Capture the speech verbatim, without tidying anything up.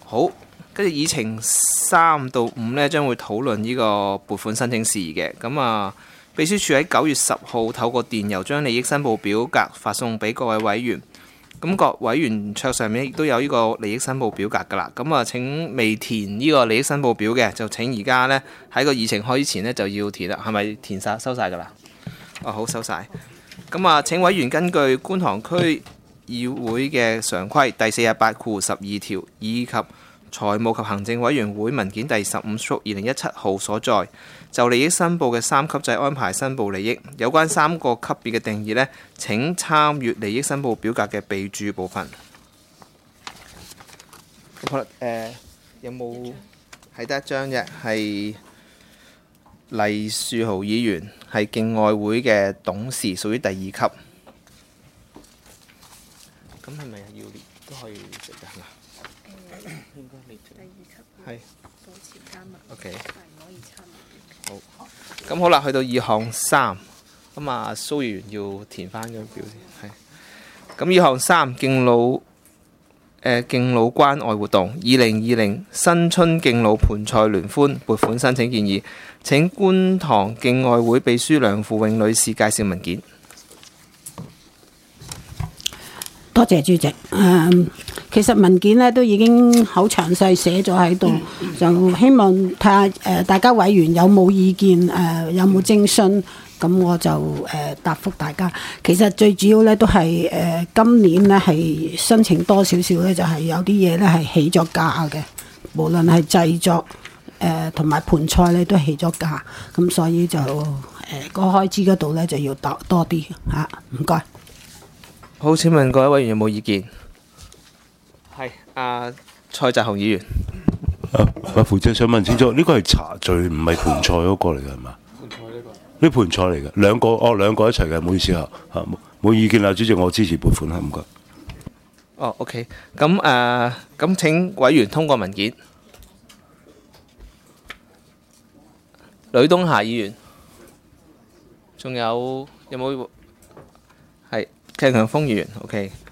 好，跟住議程三到五呢，將會討論呢個撥款申請事宜嘅。咁啊，秘書處喺九月十號透過電郵將利益申報表格發送俾各位委員。咁各委員桌上面亦都有呢個利益申報表格㗎啦。咁啊，請未填呢個利益申報表嘅，就請而家呢喺個議程開始前呢就要填啦。係咪填晒收晒㗎啦？哦，好，收晒。咁啊，請委員根據觀塘區議會嘅常規第四十八括十二條以及財務及行政委員會文件第十五屬二零一七號所在，就利益申報嘅三級制安排申報利益。有關三個級別嘅定義呢，請參閱利益申報表格嘅備註部分。好啦，誒有冇係得一張啫？係黎樹豪議員，係競愛會嘅董事，屬於第二級。咁係咪要列都可以食㗎？係嘛？應該列第二級係保持加密。OK。係可以參與。好。咁好啦，去到二項三，咁啊蘇議員要填翻嗰個表先。係。咁二項三敬老誒、呃、敬老關愛活動，二零二零新春敬老盆菜聯歡撥款申請建議。請觀塘競愛會秘書梁富永女士介紹文件。 多謝主席。誒，其實文件咧都已經好詳細寫咗喺度，就希望睇下誒大家委員有冇意見，誒有冇徵詢，咁我就誒答覆大家。其實最主要咧都係誒今年咧係申請多少少咧，就係有啲嘢咧係起咗價嘅，無論係製作誒同埋盤菜咧都起咗價，咁所以就誒個開支嗰度咧就要多多啲嚇。唔該。 好，請問各位委員有冇意見？係阿蔡澤雄議員。 啊，阿副長想問清楚，呢個係茶聚唔係盤菜嗰個嚟嘅係嘛？盤菜呢個？呢盤菜嚟嘅，兩個哦兩個一齊嘅，唔好意思嚇嚇，冇冇意見啦，主席，我支持撥款嚇，唔該。 哦 ，OK，咁誒，咁請委員通過文件。呂東霞議員，仲有有冇係？鄭強峰議員 ，OK。